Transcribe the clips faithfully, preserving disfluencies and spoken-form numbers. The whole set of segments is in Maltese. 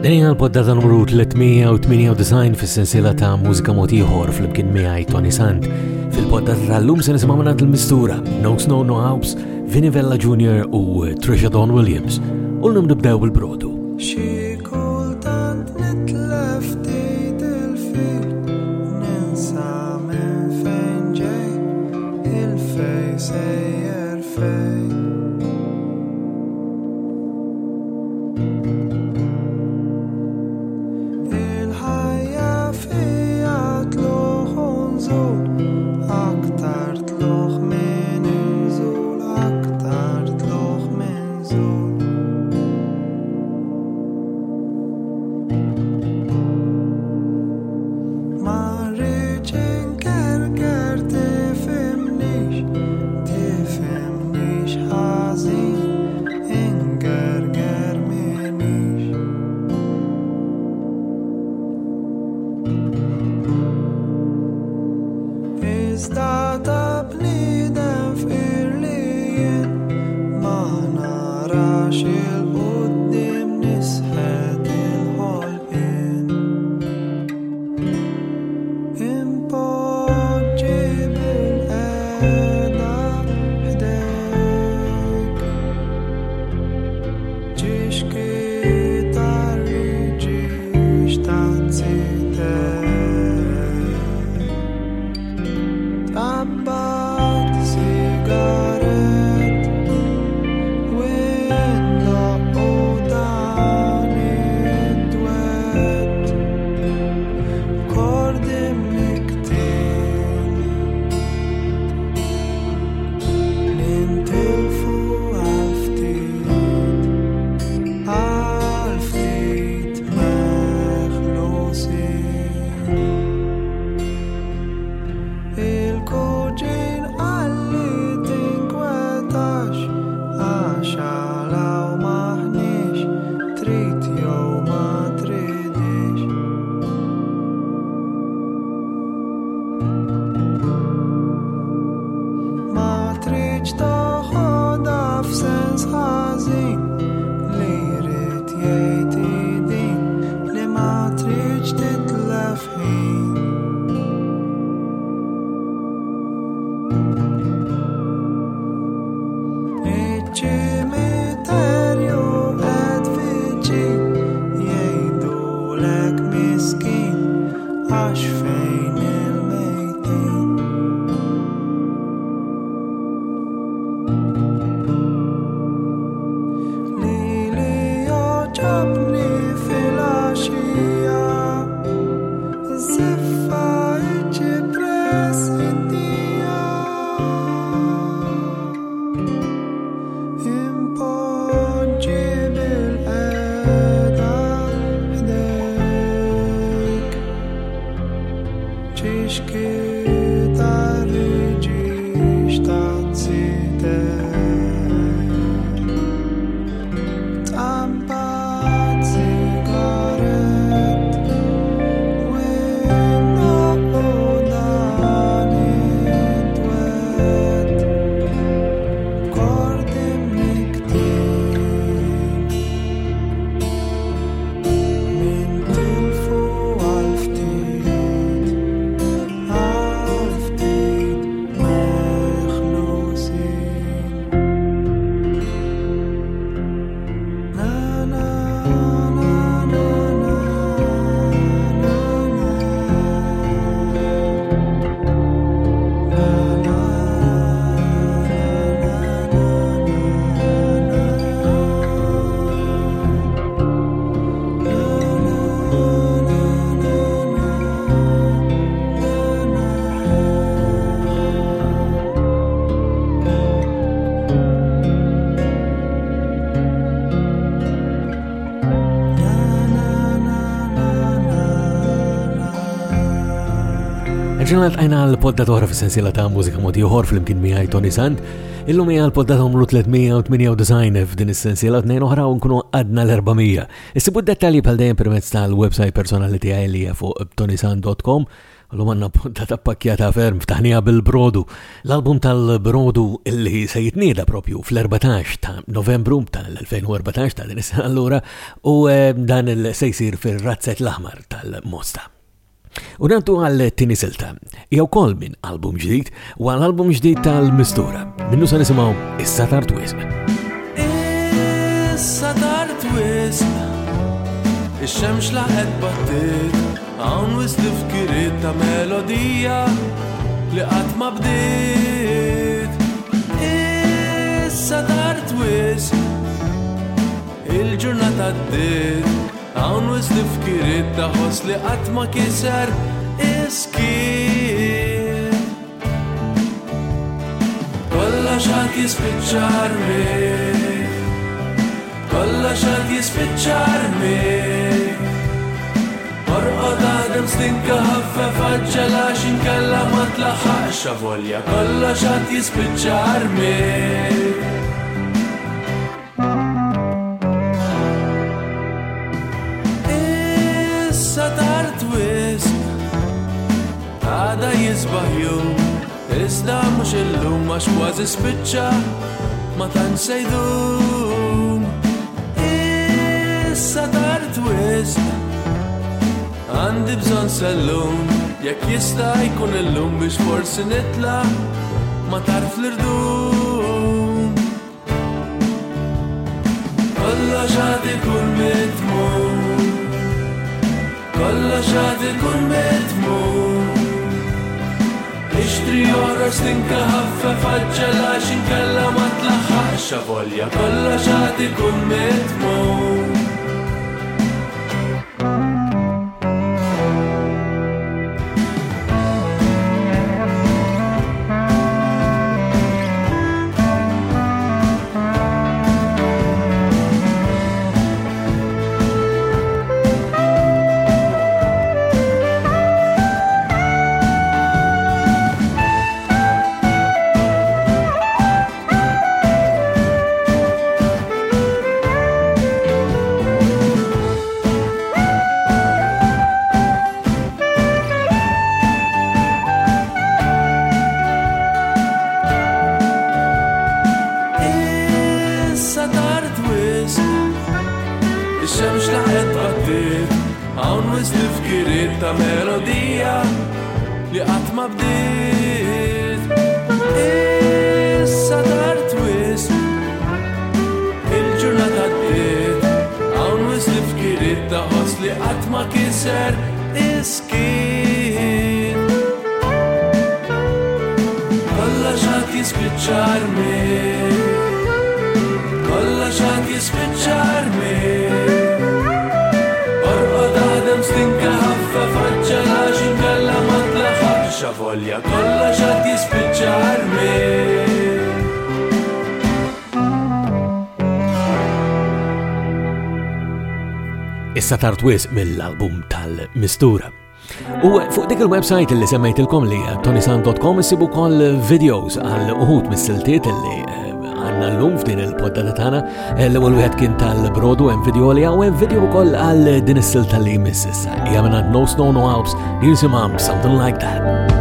Dejja l-poddata numru tlietmija u tminja fis-sensiela ta' mużika mod ieħor flimkien miegħi Tony Sant. Fil-poddata tal-lum se nisimgħu minn il-mistura No Snow No Alps, Vinnie Vella Junior u Trisha Dawn Williams. U nibdew bil-brodu. Xi kultant nitlef ftit il-fil, ninsa minn fejn ġej, il-fej sejjer fejn. Il-ħajja fija tluħ u nżul, aktar tluħ minn inżul, aktar tluħ minn nżul. Ġurnal għajna l-podda toħra f-sensiela ta' mużika modi uħor fl-imkien miħaj Tony Sant. Illum hija l-podda numru tlietmija u tminja f'din is-sensiela tnejn oħra u nkunu għadna l-erbamija. Issibu d-dettalji bħal dejjem permezz tal-website personali tiegħi li hija fuq tonysant dot com L-lum għanna puntata pakkjata ferm ftaħnija bil-Brodu. L-album tal-Brodu illi se jitnieda propju fl-erbatax ta' Novembru tal-elfejn u erbatax ta' din is-sena allura u dan il-se jsir fir-Razzett l-Aħmar tal-Mosta. U nantu għal-tini silta, jew kol minn album ġdid u għal-album ġdid tal-Mistura. Minnu sa nisimgħu Issa Tard Wisq. Issa tard wisq, ix-xemx laħet battit, hawn wisq tifkiriet ta' melodija li qatt ma bdiet. Issa tard wisq, il-ġurnata ddiet, hawn wisq tifkiriet ta' ħoss li qatt ma kiser iskien. Kollox ħadd jispiċċa rmien, kollox ħadd jispiċċa rmien. Orqod għadem stinka ħaffef għaġġela x'inkella ma tlaħħaqx avolja, kollox ħadd jispiċċa rmien. Issa tard wisq, għada jisbaħ jum, iżda mhux illum għax kważi spiċċa ma tantx se jdum. Issa tard wisq, għandi bżonn sellum, jekk jista' jkun illum biex forsi nitla' ma tarf l-irdum. Kollox ħadd ikun mitmum, kollox ħadd ikun mitmum. Ixtri oħra stinka ħaffef għaġġela x'inkella ma tlaħħaqx avolja, kollox ħadd ikun mitmum. Issa Tard Wisq mill-album tal-Mistura. U fuq dik il-website li semmejtilkom li tonisan dot com issibu kol videos għal uħut mis-siltiet li għanna l-lum f'din il-poddata tagħna. L-ewwel wieħed kien tal-Brodu hemm video li hawn hemm video wkoll għal din is-silta li jmiss issa. Hija mingħand No Snow No Alps li nisimha Something Like That.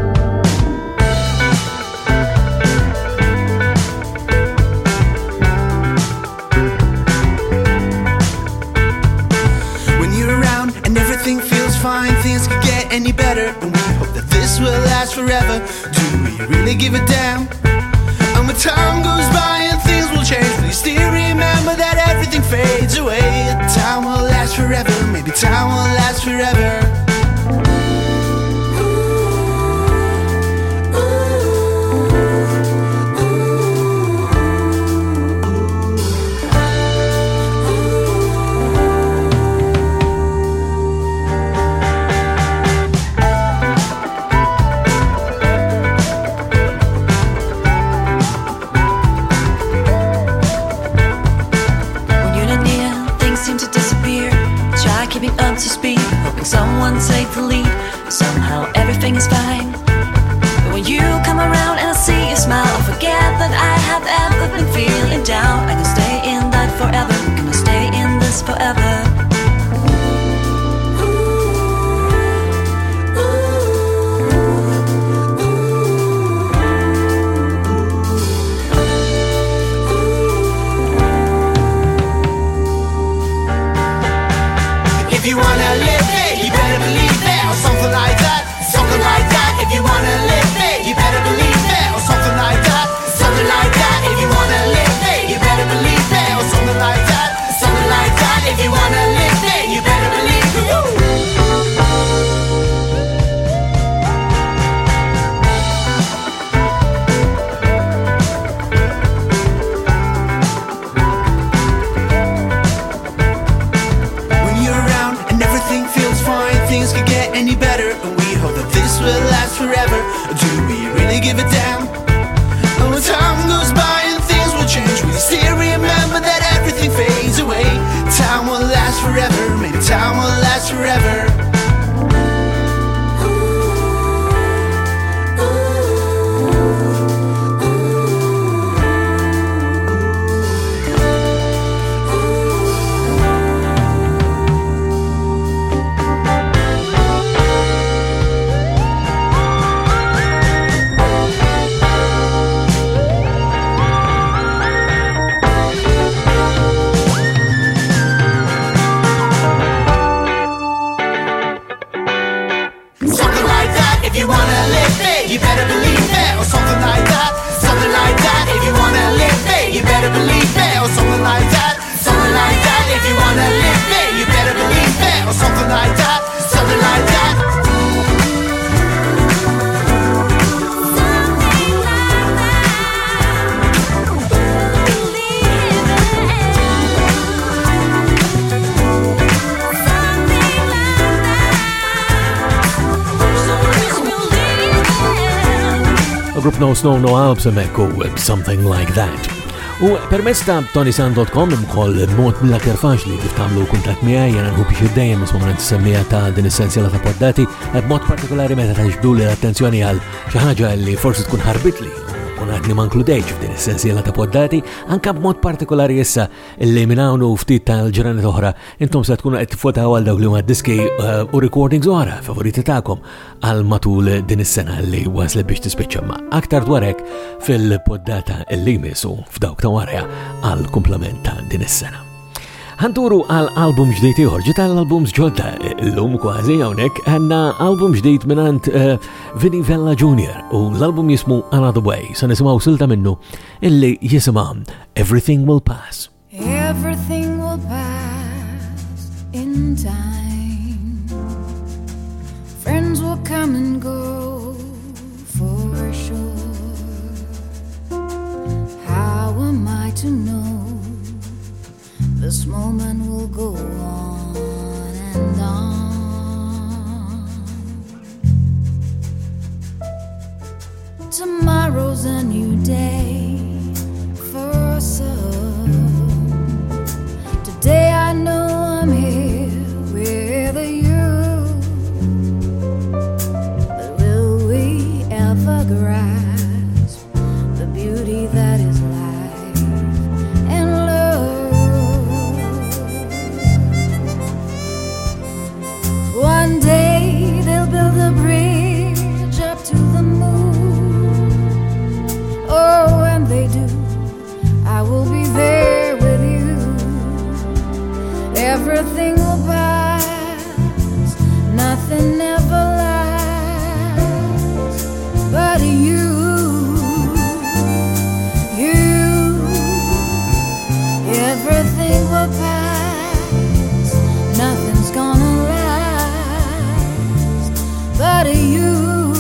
Any better, and we hope that this will last forever. Do we really give a damn? And when time goes by and things will change, please still remember that everything fades away. Time will last forever, maybe time will last forever. Keeping up to speed, hoping someone take the lead. Somehow everything is fine. But when you come around and I see you smile, I forget that I have ever been feeling down. I can stay in that forever. Can I stay in this forever? Ooh, ooh, ooh. If you wanna live it, you better believe it, or something like that, something like that. If you wanna live it, you better believe it, or something like that, something like that. If you wanna live it, you better believe it, or something like that, something like that. If you wanna live it, you better believe it. When you're around and everything feels fine, things could get any better, and we hope that this will last forever. Do we really give a damn? And when time goes by and things will change, we still remember that everything fades away. Time will last forever, maybe time will last forever. If you wanna live it, you better believe it, or something like that, something like that. If you wanna live it, you better believe it, or something like that, something like that. If you wanna live it, you better believe it, or something like that, something like that. Grupp No Snow No Alps emekku Something Like That. U permezz ta' tonisan dot com imkoll mod mill-aktar faċli kif tagħmlu kuntatt miegħi jiena nħu biex iddejjem nisma' minn tissemmija ta' din essenzjala ta' poddati b'mod partikolari meta taġbdu li l-attenzjoni għal xi ħaġa li forsi tkun ħarbitli u ngħadni ma nkludejx f'din essenzjala ta' poddati, anke b'mod partikolari issa illi minn hawn u ftit tal-ġranet oħra intom se tkunu qed tiffotaw għal dawk li huma diski u recordings oħra favoriti tagħkom għal matul din is-sena li waslet biex tispiċċa ma' aktar dwar hekk fil-poddata li jmissu f'dawk ta' wara għal kumplament ta' din is-sena. Ħanturu għal album ġdid ieħor, ġiet għall-albums ġodda llum kważi hawnhekk għandna album ġdid mingħand uh, Vinnie Vella Junior u l-album jismu Another Way. Se nisimgħu silta minnu illi jisimha Everything Will Pass. Everything will pass in time. Friends will come and go for sure. How am I to know this moment will go on and on? Tomorrow's a new day for some. Today I know I'm here with you, but will we ever grasp the beauty that is life and love? One day they'll build a bridge up to the moon. Oh, when they do, I will be there with you. Everything will pass, nothing ever lasts but you, you. Everything will pass, nothing's gonna last but you.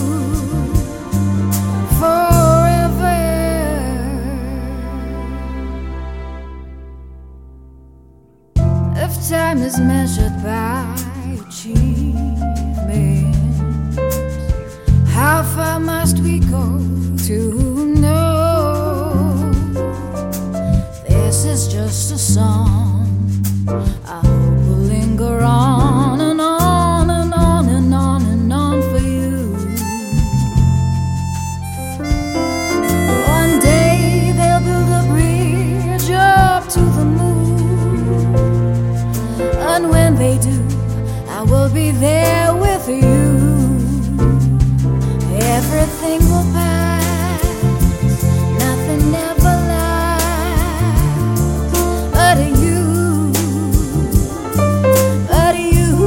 Time is measured by achievements. How far must we go to know this is just a song? I hope will linger on and on and on and on and on for you. One day they'll build a bridge up to the moon. And when they do, I will be there with you. Everything will pass, nothing ever lasts but you, but you.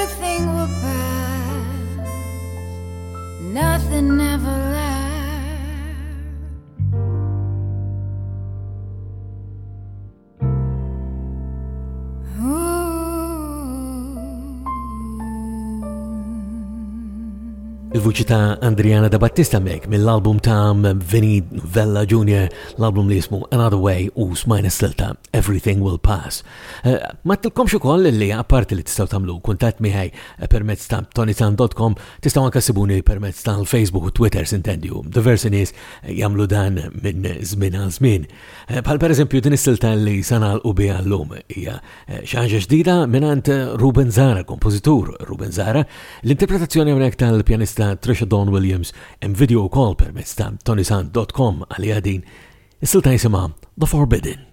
everything will pass, nothing ever lasts. Il-vuċi ta' Andriana da Battista mek mill-album ta' Vinny Vella Junior, l-album li jismu Another Way u smajna s-silta Everything Will Pass. Uh, ma tilkomx ukoll li apparti li tistaw tamlu kuntatt miħaj permezz ta' tonysan dot com tistaw anka sibuni permezz ta' Facebook u Twitter sintendju. Diversi nies jamlu dan minn żmien għal żmien. Uh, Bħal per eżempju din is-silta li sanal u bija l-lum hija xaġa ġdida minant Ruben Zara, kompożitur Ruben Zara, l-interpretazzjoni hawnhekk tal-pjanista Trisha Dawn Williams hemm video call permezz ta' tonysan dot com għalija din is-silta jisimha The Forbidden.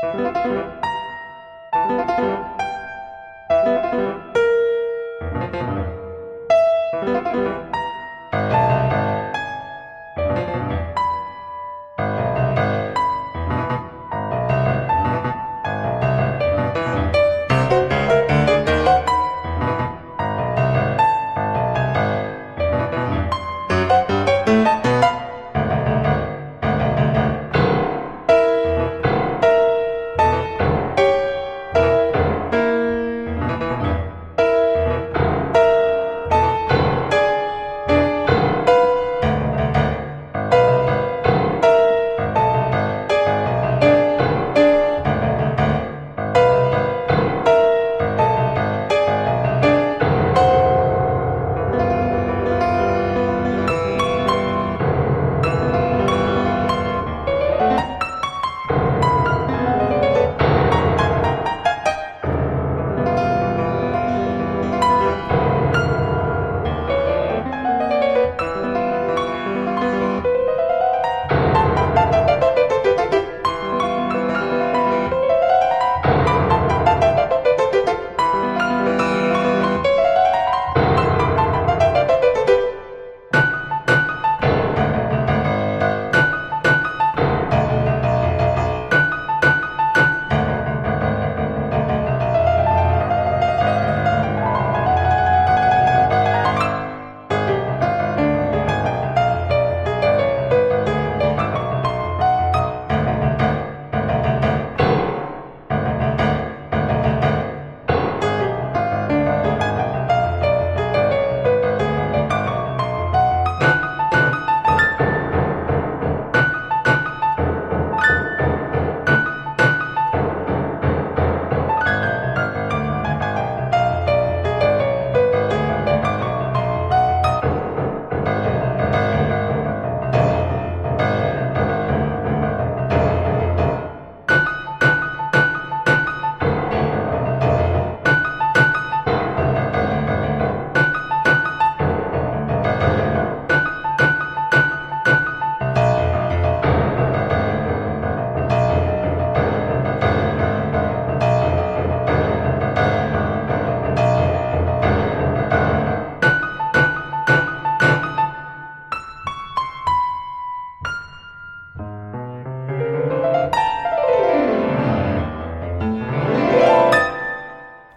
Thank you.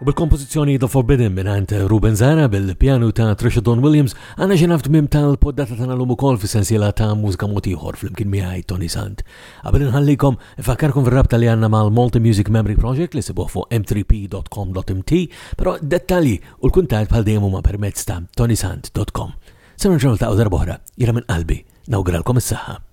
Bil-kompożizzjoni The Forbidden minant Ruben Zara bil-pjanu ta' Trisha Dawn Williams għanna ġenaft mim tal-poddata ta' nalum ukoll fi sensiela ta' mużika motiħor fl-imkien miħaj Tony Sant. Għabel nħallikom fakkarkom fil-rabta li għanna mal Multi Music Memory Project li sibuħ fuq m three p dot com dot m t, pero dettalji u l-kuntat bħal dejjem huma permezz ta' tonysant dot com. Sena ġurnal ta' darbohra, jira minn qalbi, nawgralkom is-saħħa.